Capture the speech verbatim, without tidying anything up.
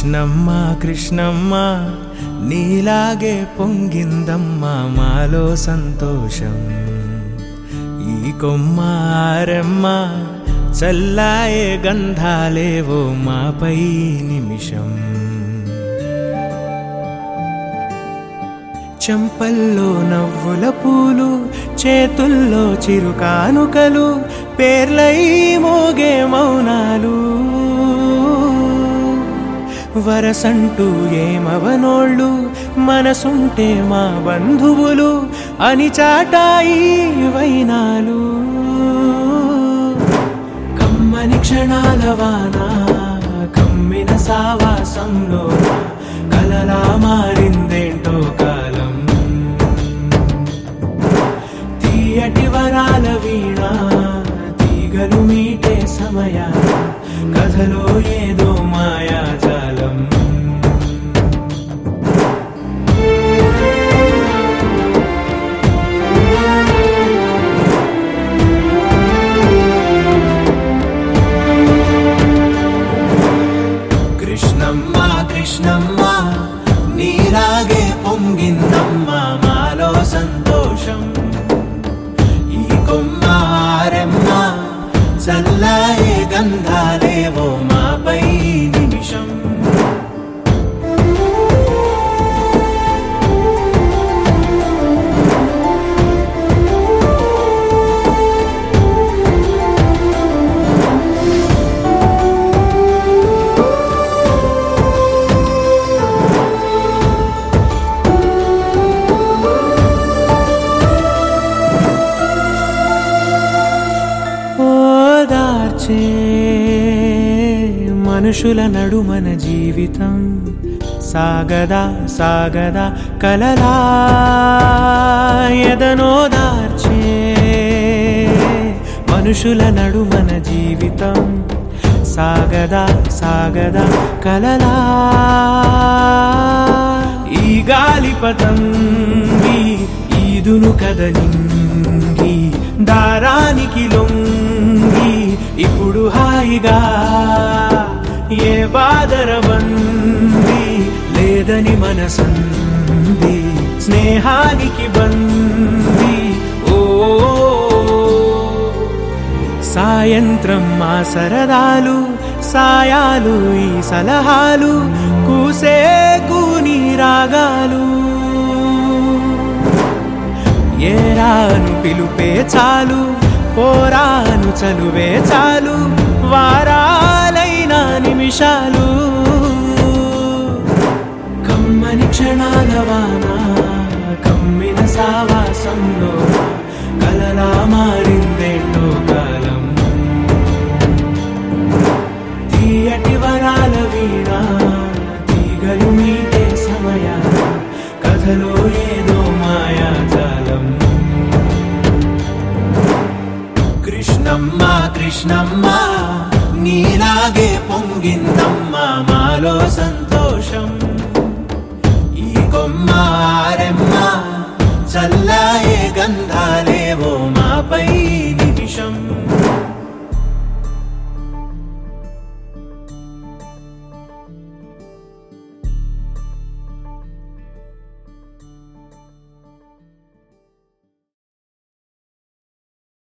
కృష్ణమ్మ కృష్ణమ్మ నీలాగే పొంగిందమ్మా మాలో సంతోషం. ఈ కొమ్మ ఆరెమ్మ చల్లాయే గంధాలేవో మాపై నిమిషం. చెంపల్లో నవ్వుల పూలు, చేతుల్లో చిరుకానుకలు, పేర్లై మోగే మౌనాలు. వరసంటూ ఏమవనోళ్ళు, మనసుంటే మా బంధువులు అని చాటాయి వైనాలు. కమ్మని క్షణాల వాన కమ్మిన సావాసంలో కలలా మారిందేంటో కాలం. తీయటి వరాల వీణ తీగలు మీటే సమయాన కథలో ఏదో మాయాజాలం. కృష్ణమ్మ కృష్ణమ్మ నీలాగే పొంగిందమ్మా మాలో సంతోషం. ఈ కొమ్మ ఆరెమ్మ చల్లాయే గంధాలేవో మాపై నిమిషం. మనుషుల నడుమన జీవితం సాగదా సాగదా కలలా ఎదనోదార్చే. మనుషుల నడుమన జీవితం సాగదా సాగదా కలలా. ఈ గాలిపతంగి ఈదును కదలింగి దారానికి లొంగి ఇప్పుడు హాయిగా ఏ బాదరబంది లేదని మనసంది స్నేహానికి బంది. ఓ సాయంత్రం మా సరదాలు సాయాలు ఈ సలహాలు కూసే కూని రాగాలు. ఏరాను పిలుపే చాలు పోరాను చలువే చాలు వారాలైన నిమిషాలు. కమ్మని క్షణాల వాన కమ్మిన సావాసంలో కలలా మారిందేంటో కాలం. తీయటి వరాల వీణ తీగలు మీటే సమయాన కథలో ఏదో మాయాజాలం. కృష్ణమ్మ కృష్ణమ్మ నీలాగే పొంగిందమ్మా మాలో సంతోషం.